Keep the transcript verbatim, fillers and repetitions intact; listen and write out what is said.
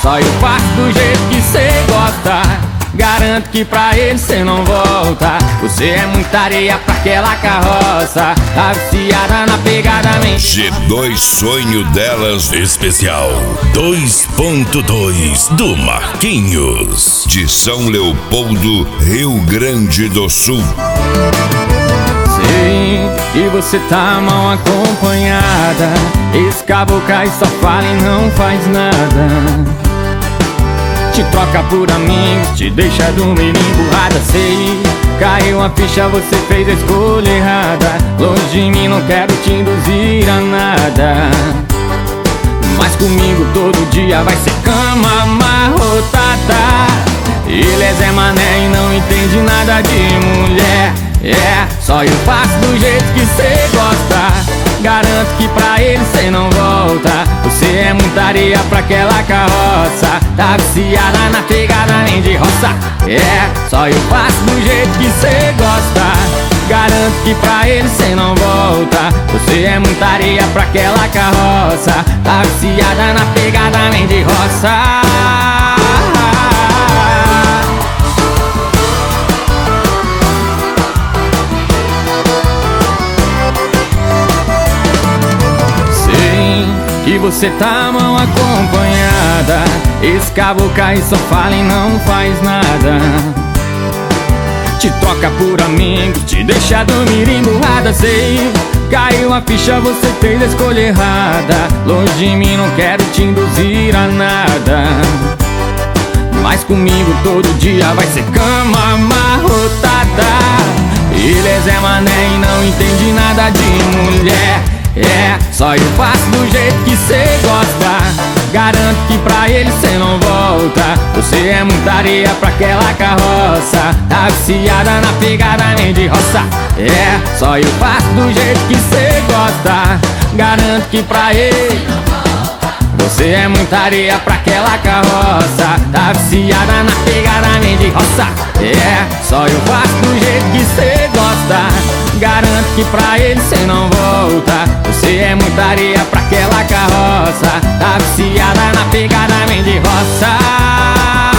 só eu faço do jeito que cê gosta. Garanto que pra ele cê não volta. Você é muita areia pra aquela carroça. Tá viciada na pegada mente. G dois Sonho Delas Especial dois ponto dois do Marquinhos, de São Leopoldo, Rio Grande do Sul. Sei que você tá mal acompanhada. Esse caboclo só fala e não faz nada. Te troca por amigos, te deixa dormir emburrada. Sei, caiu a ficha, você fez a escolha errada. Longe de mim, não quero te induzir a nada. Mas comigo todo dia vai ser cama amarrotada. Ele é Zé Mané e não entende nada de mulher. É, só eu faço do jeito que cê gosta. Garanto que pra ele cê não volta. Você é muita areia pra aquela carroça. Tá viciada na pegada nem de roça. É, só eu faço do jeito que cê gosta. Garanto que pra ele cê não volta. Você é muita areia pra aquela carroça. Tá viciada na pegada nem de roça. Que você tá mal acompanhada. Esse caboclo só fala e não faz nada. Te troca por amigos, te deixa dormir emburrada. Sei, caiu a ficha, você fez a escolha errada. Longe de mim, não quero te induzir a nada. Mas comigo todo dia vai ser cama amarrotada. Ele é Zé Mané e não entende nada de mulher. É, só eu faço do jeito que cê gosta. Garanto que pra ele cê não volta. Você é muita areia pra aquela carroça. Tá viciada na pegada nem de roça. É, só eu faço do jeito que cê gosta. Garanto que pra ele você é muita areia pra aquela carroça. Tá viciada na pegada nem de roça. É, só eu faço do jeito que cê gosta. Garanto que pra ele cê não volta. Você é muita areia pra aquela carroça. Tá viciada na pegada nem de roça.